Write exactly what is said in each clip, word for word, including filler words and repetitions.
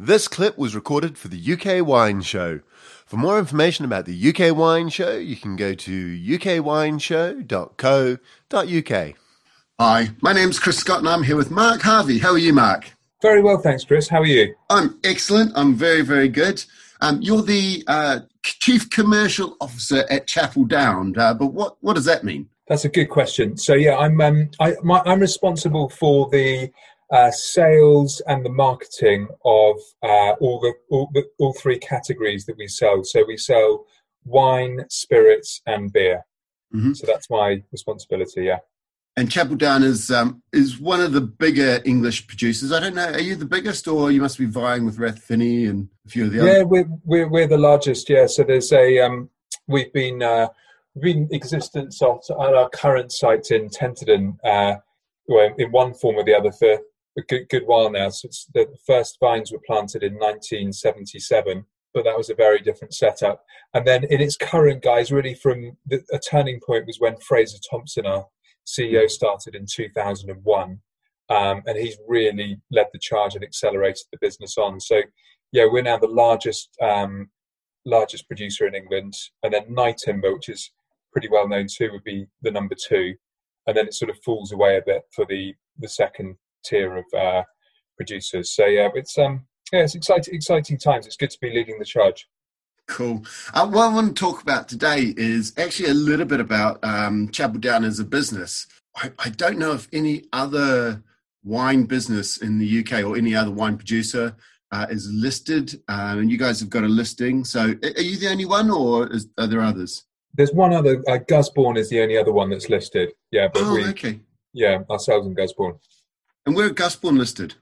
This clip was recorded for the U K Wine Show. For more information about the U K Wine Show, you can go to u k wine show dot co dot u k. Hi, my name's Chris Scott and I'm here with Mark Harvey. How are you, Mark? Very well, thanks, Chris. How are you? I'm excellent. I'm very, very good. Um, you're the uh, Chief Commercial Officer at Chapel Down, uh, but what, what does that mean? That's a good question. So, yeah, I'm um, I, my, I'm responsible for the uh, sales and the marketing of uh, all the all, the all three categories that we sell. So we sell wine, spirits, and beer. Mm-hmm. So that's my responsibility. Yeah. And Chapel Down is um, is one of the bigger English producers. I don't know, are you the biggest, or you must be vying with Rathfinney and a few of the other? Yeah, we're we're, we're the largest. Yeah, so there's a um, we've been uh, we've been in existence at, at our current site in Tenterden, uh, in one form or the other for a good, good while now. So it's, the first vines were planted in nineteen seventy-seven, but that was a very different setup. And then in its current guise, really from the, a turning point was when Fraser Thompson, our C E O, started in two thousand one, um, and he's really led the charge and accelerated the business on. So, yeah, we're now the largest um, largest producer in England, and then Night Timber, which is pretty well known too, would be the number two, and then it sort of falls away a bit for the the second tier of uh, producers. So, yeah, it's um yeah, it's exciting exciting times. It's good to be leading the charge. Cool. Uh, what I want to talk about today is actually a little bit about um, Chapel Down as a business. I, I don't know if any other wine business in the U K or any other wine producer uh, is listed, uh, and you guys have got a listing. So are you the only one, or is, are there others? There's one other. Uh, Gusbourne is the only other one that's listed. Yeah. But oh, we, okay. Yeah, ourselves and Gusbourne. And where are Gusbourne listed?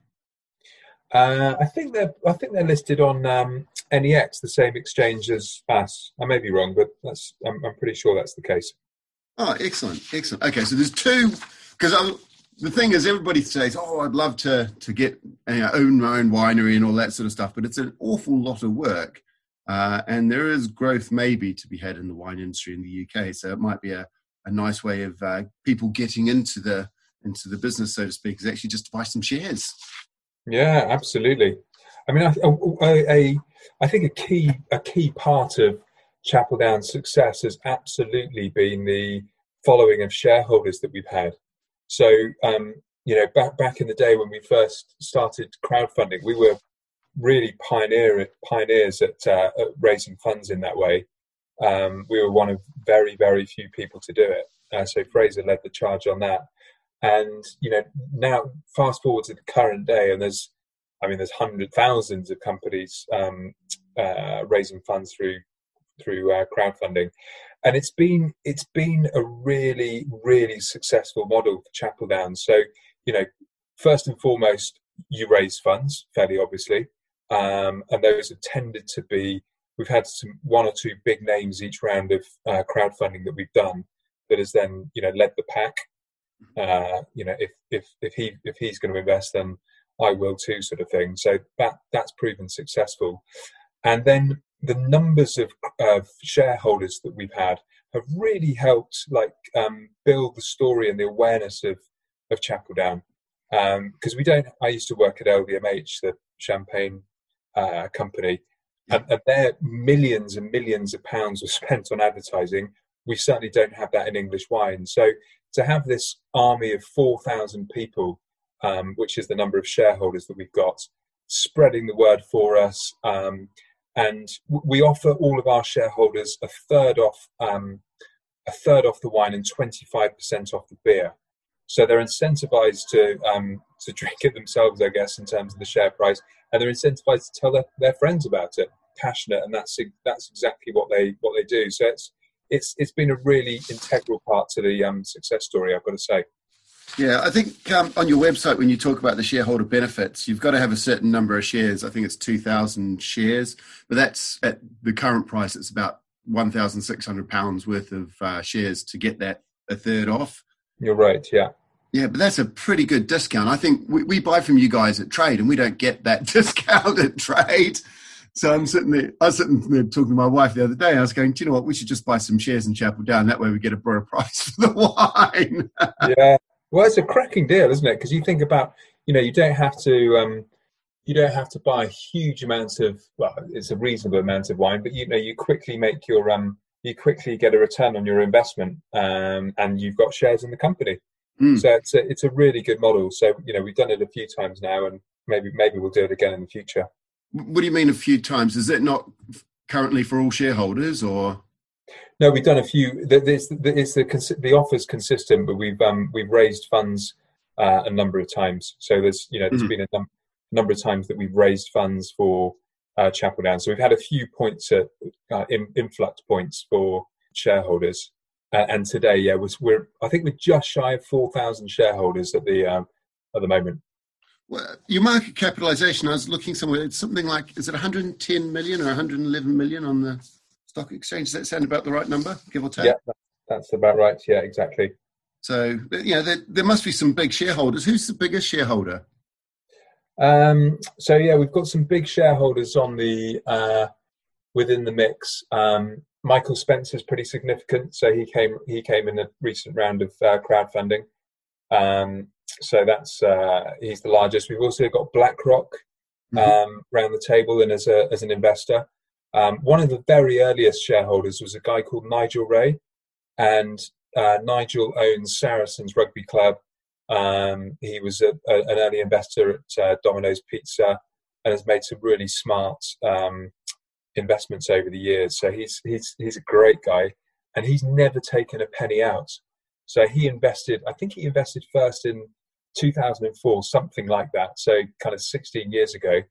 Uh, I think they're I think they're listed on um, N E X, the same exchange as us. I may be wrong, but that's I'm, I'm pretty sure that's the case. Oh, excellent, excellent. Okay, so there's two, because the thing is, everybody says, "Oh, I'd love to to get you know, own my own winery and all that sort of stuff," but it's an awful lot of work, uh, and there is growth maybe to be had in the wine industry in the U K. So it might be a, a nice way of uh, people getting into the into the business, so to speak, is actually just to buy some shares. Yeah, absolutely. I mean, I, a, a, I think a key a key part of Chapel Down's success has absolutely been the following of shareholders that we've had. So, um, you know, back back in the day when we first started crowdfunding, we were really pioneer pioneers at, uh, at raising funds in that way. Um, we were one of very, very few people to do it. Uh, so Fraser led the charge on that. And, you know, now fast forward to the current day, and there's, I mean, there's hundreds, thousands of companies um, uh, raising funds through through uh, crowdfunding, and it's been it's been a really really successful model for Chapel Down. So, you know, first and foremost, you raise funds fairly obviously, um, and those have tended to be. We've had some one or two big names each round of uh, crowdfunding that we've done that has then, you know, led the pack. Uh, you know, if if if he if he's going to invest, then I will too, sort of thing. So that that's proven successful. And then the numbers of of shareholders that we've had have really helped, like, um, build the story and the awareness of of Chapel Down. Because um, we don't. I used to work at L V M H, the champagne uh, company, and, and there millions and millions of pounds were spent on advertising. We certainly don't have that in English wine. So to have this army of four thousand people, um, which is the number of shareholders that we've got, spreading the word for us, um, and we offer all of our shareholders a third off, um, a third off the wine and twenty-five percent off the beer. So they're incentivized to um, to drink it themselves, I guess, in terms of the share price, and they're incentivized to tell their, their friends about it. Passionate, and that's that's exactly what they what they do. So it's. It's it's been a really integral part to the um, success story, I've got to say. Yeah, I think um, on your website, when you talk about the shareholder benefits, you've got to have a certain number of shares. I think it's two thousand shares, but that's at the current price. It's about one thousand six hundred pounds worth of uh, shares to get that a third off. You're right, yeah. Yeah, but that's a pretty good discount. I think we, we buy from you guys at Trade, and we don't get that discount at Trade. So I'm sitting there, I was sitting there talking to my wife the other day. I was going, do you know what? We should just buy some shares in Chapel Down. That way we get a better price for the wine. Yeah. Well, it's a cracking deal, isn't it? Because you think about, you know, you don't have to, um, you don't have to buy huge amounts of, well, it's a reasonable amount of wine, but you know, you quickly make your, um, you quickly get a return on your investment, um, and you've got shares in the company. Mm. So it's a, it's a really good model. So, you know, we've done it a few times now, and maybe, maybe we'll do it again in the future. What do you mean a few times? Is it not currently for all shareholders, or? No, we've done a few. It's the, the offer's consistent, but we've um, we've raised funds uh, a number of times. So there's you know there's mm-hmm. been a num- number of times that we've raised funds for uh, Chapel Down. So we've had a few points at uh, in, influx points for shareholders, uh, and today, yeah, was we're I think we're just shy of four thousand shareholders at the um, at the moment. Well, your market capitalization, I was looking somewhere. It's something like, is it one hundred ten million or one hundred eleven million on the stock exchange? Does that sound about the right number, give or take? Yeah, that's about right. Yeah, exactly. So, you know, there, there must be some big shareholders. Who's the biggest shareholder? Um, so, yeah, we've got some big shareholders on the uh, within the mix. Um, Michael Spencer's pretty significant. So he came he came in a recent round of uh, crowdfunding. Um, so that's uh, he's the largest. We've also got BlackRock um, mm-hmm. around the table and as a as an investor. Um, one of the very earliest shareholders was a guy called Nigel Ray, and uh, Nigel owns Saracens Rugby Club. Um, he was a, a, an early investor at uh, Domino's Pizza and has made some really smart um, investments over the years. So he's he's he's a great guy, and he's never taken a penny out. So he invested, I think he invested first in two thousand four, something like that. So kind of sixteen years ago,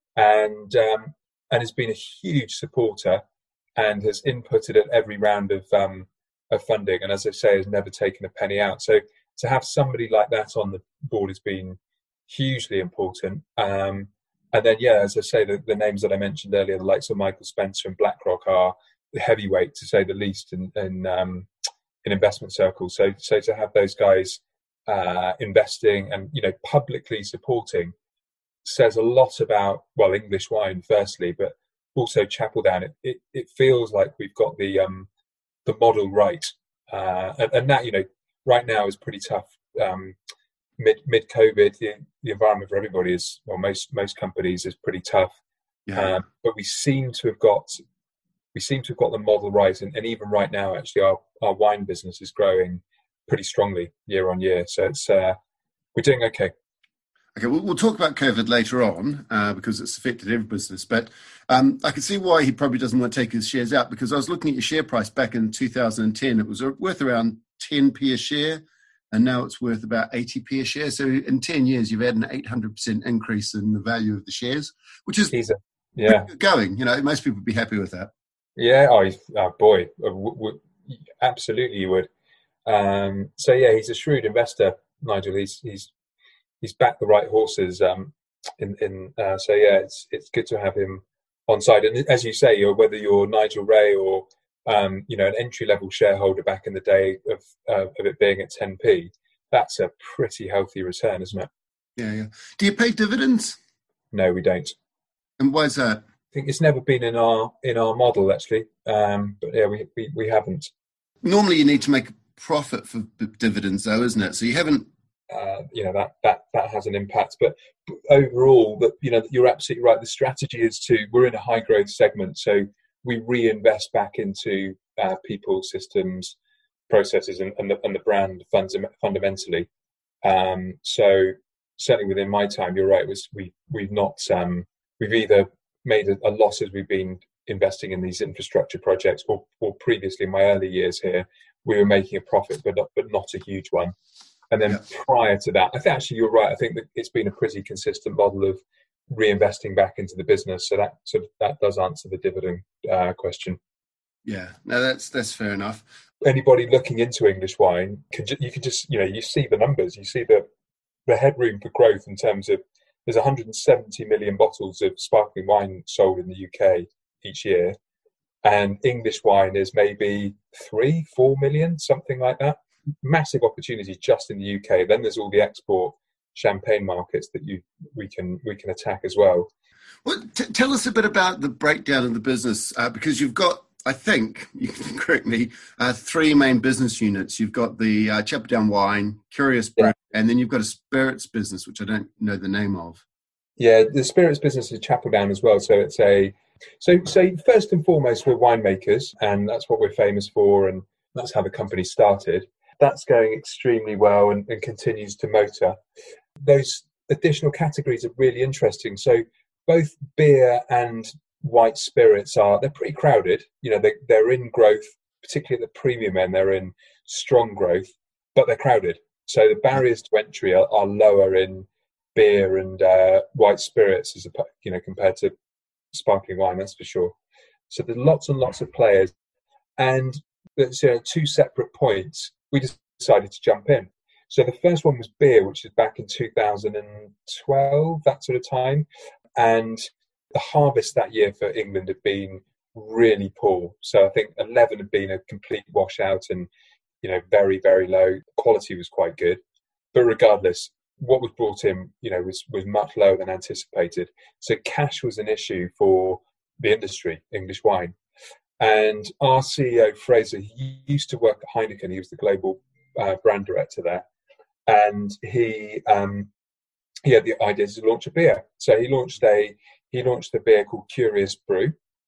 and um, and has been a huge supporter and has inputted at every round of um, of funding. And as I say, has never taken a penny out. So to have somebody like that on the board has been hugely important. Um, and then, yeah, as I say, the, the names that I mentioned earlier, the likes of Michael Spencer and BlackRock are the heavyweight, to say the least, in in, um, in investment circles. So, so to have those guys uh, investing and, you know, publicly supporting says a lot about, well, English wine firstly, but also Chapel Down. It, it, it feels like we've got the um, the model right, uh, and, and that, you know, right now is pretty tough. Um, mid mid COVID, the, the environment for everybody is, well, most most companies is pretty tough. Yeah. Um, but we seem to have got we seem to have got the model right, and, and even right now, actually, our, our wine business is growing pretty strongly year on year. So it's uh, we're doing okay. Okay, we'll, we'll talk about COVID later on uh, because it's affected every business. But um, I can see why he probably doesn't want to take his shares out, because I was looking at your share price back in two thousand ten. It was worth around ten p a share, and now it's worth about eighty p a share. So in ten years, you've had an eight hundred percent increase in the value of the shares, which is a, yeah going. You know, most people would be happy with that. Yeah, oh, oh boy, w- w- absolutely you would. Um, so yeah, he's a shrewd investor, Nigel. He's he's he's backed the right horses. Um, in in uh, so yeah, it's it's good to have him on side. And as you say, you're, whether you're Nigel Ray or um, you know, an entry level shareholder back in the day of uh, of it being at ten p, that's a pretty healthy return, isn't it? Yeah, yeah. Do you pay dividends? No, we don't. And why is that? I think it's never been in our in our model, actually. Um, but yeah, we, we we haven't. Normally, you need to make a profit for dividends, though, isn't it? So you haven't. Uh, you know, that that that has an impact. But overall, that you know, you're absolutely right. The strategy is to we're in a high growth segment, so we reinvest back into uh, people, systems, processes, and, and the and the brand funds fundamentally. Um, so certainly within my time, you're right. It was we we've not um, we've either made a, a loss as we've been investing in these infrastructure projects, or, or previously in my early years here, we were making a profit, but not, but not a huge one. And then yeah. prior to that, I think actually you're right. I think that it's been a pretty consistent model of reinvesting back into the business. So that sort of, that does answer the dividend uh, question. Yeah, no, that's that's fair enough. Anybody looking into English wine, can you can just you know you see the numbers, you see the the headroom for growth in terms of there's one hundred seventy million bottles of sparkling wine sold in the U K each year, and English wine is maybe three, four million, something like that. Massive opportunity just in the U K. Then there's all the export champagne markets that you we can we can attack as well. Well, t- tell us a bit about the breakdown of the business, uh, because you've got, I think, you can correct me, uh, three main business units. You've got the uh, Chapel Down Wine, Curious Brew, yeah. and then you've got a spirits business, which I don't know the name of. Yeah, the spirits business is Chapel Down as well. So it's a so so first and foremost, we're winemakers, and that's what we're famous for, and that's how the company started. That's going extremely well and, and continues to motor. Those additional categories are really interesting. So both beer and white spirits are they're pretty crowded. You know, they they're in growth, particularly at the premium end. They're in strong growth, but they're crowded. So the barriers to entry are, are lower in beer and uh, white spirits, as a, you know, compared to sparkling wine. That's for sure. So there's lots and lots of players, and there's you know, two separate points. We decided to jump in. So the first one was beer, which is back in two thousand twelve, that sort of time, and the harvest that year for England had been really poor. So I think eleven had been a complete washout, and you know, very very low. Quality was quite good, but regardless, what was brought in, you know, was, was much lower than anticipated. So cash was an issue for the industry, English wine. And our C E O, Fraser, he used to work at Heineken. He was the global uh, brand director there. And he um, he had the idea to launch a beer. So he launched a he launched a beer called Curious Brew.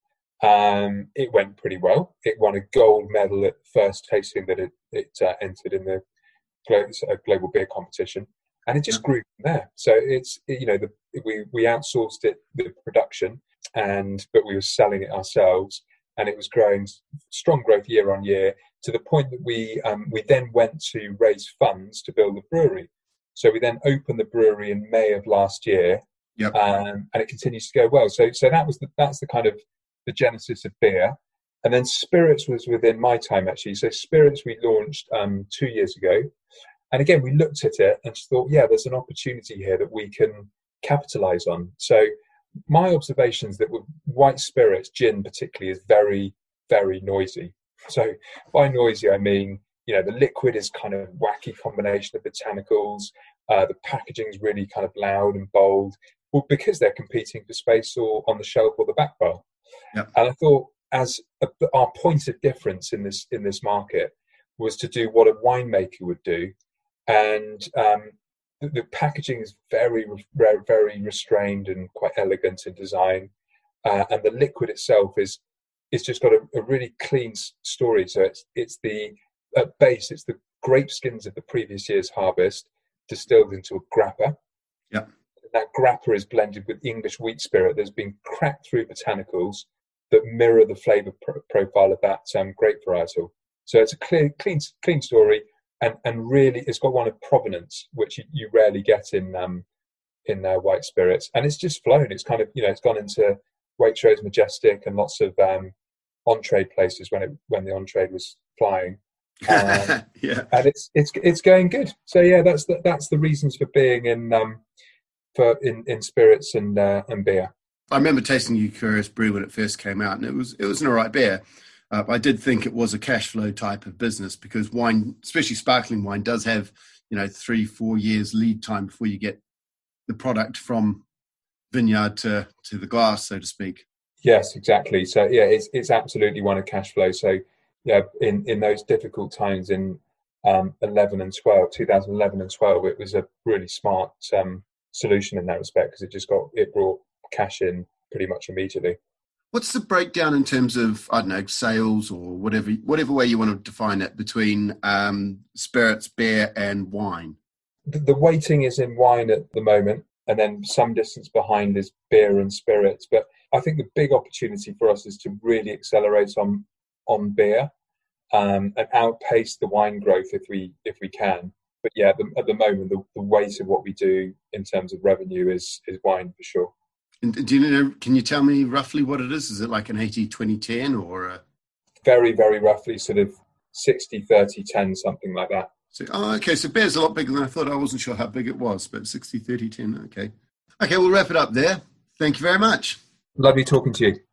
Um, it went pretty well. It won a gold medal at the first tasting that it, it uh, entered in the global, uh, global beer competition. And it just grew from there. So it's, you know, the, we, we outsourced it, the production, and but we were selling it ourselves, and it was growing, strong growth year on year, to the point that we um, we then went to raise funds to build the brewery. So we then opened the brewery in May of last year, yep. um, and it continues to go well. So so that was the, that's the kind of the genesis of beer. And then spirits was within my time, actually. So spirits we launched um, two years ago. And again, we looked at it and just thought, yeah, there's an opportunity here that we can capitalize on. So my observations that with white spirits, gin particularly, is very, very noisy. So by noisy, I mean, you know, the liquid is kind of wacky combination of botanicals. Uh, the packaging is really kind of loud and bold, well, because they're competing for space or on the shelf or the back bar. Yep. And I thought, as a, our point of difference in this in this market was to do what a winemaker would do. And um, the, the packaging is very, very, very restrained and quite elegant in design. Uh, and the liquid itself is it's just got a, a really clean story. So it's it's the at base, it's the grape skins of the previous year's harvest distilled into a grappa. Yeah. That grappa is blended with English wheat spirit that's been cracked through botanicals that mirror the flavour pro- profile of that um, grape varietal. So it's a clear, clean, clean story. And, and really, it's got one of provenance, which you, you rarely get in um, in uh, white spirits. And it's just flown. It's kind of, you know, it's gone into Waitrose, Majestic, and lots of um, on-trade places when it when the on-trade was flying. Um, yeah, and it's it's it's going good. So yeah, that's the, that's the reasons for being in um, for in, in spirits and uh, and beer. I remember tasting your Curious Brew when it first came out, and it was it was an all right beer. Uh, I did think it was a cash flow type of business because wine, especially sparkling wine, does have, you know, three, four years lead time before you get the product from vineyard to, to the glass, so to speak. Yes, exactly. So yeah, it's it's absolutely one of cash flow. So yeah, in, in those difficult times in um, eleven and twelve, two thousand eleven and twelve, it was a really smart um, solution in that respect because it just got it brought cash in pretty much immediately. What's the breakdown in terms of, I don't know, sales or whatever whatever way you want to define it between um, spirits, beer and wine? The, the weighting is in wine at the moment, and then some distance behind is beer and spirits. But I think the big opportunity for us is to really accelerate on on beer um, and outpace the wine growth if we if we can. But yeah, the, at the moment, the, the weight of what we do in terms of revenue is is wine for sure. And do you know, can you tell me roughly what it is? Is it like an eighty twenty ten or? A... Very, very roughly sort of sixty thirty ten, something like that. So, oh, okay. So beer's a lot bigger than I thought. I wasn't sure how big it was, but sixty thirty ten. Okay. Okay, we'll wrap it up there. Thank you very much. Lovely talking to you.